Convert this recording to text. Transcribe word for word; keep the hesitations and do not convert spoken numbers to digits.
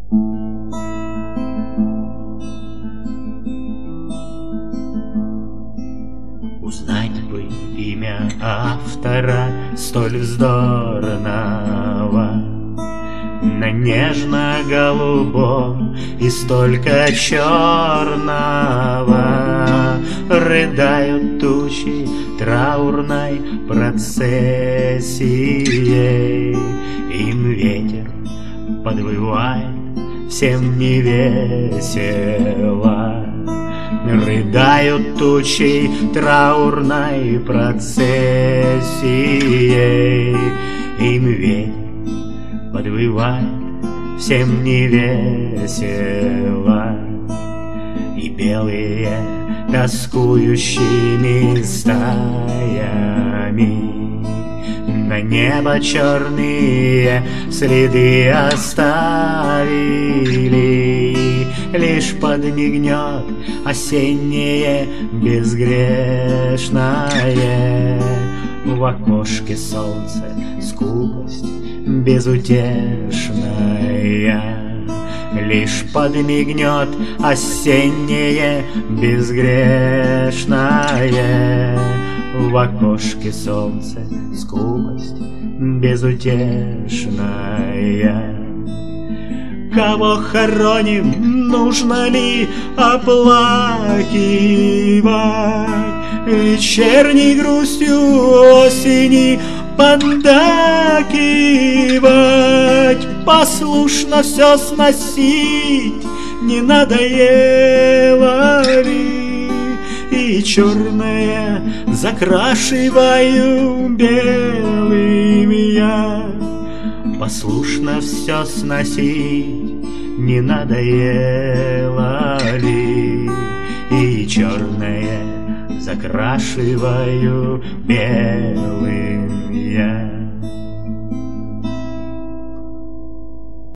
Узнать бы имя автора столь вздорного, на нежно-голубом и столько черного. Рыдают тучи траурной процессией, им ветер подвывает, всем не весело. Рыдают тучи траурной процессией, им ветер подвывает, всем не весело. И белые тоскующими стаями на небо черные следы оставили. Лишь подмигнет осеннее безгрешное, в окошке солнце скупость безутешная. Лишь подмигнет осеннее безгрешное, в окошке солнце скупость безутешная. Кого хороним, нужно ли оплакивать вечерней грустью осени поддакивать? Послушно все сносить не надоело ли? И черное закрашиваю белым я. Послушно все сносить не надоело ли? И черное закрашиваю белым я.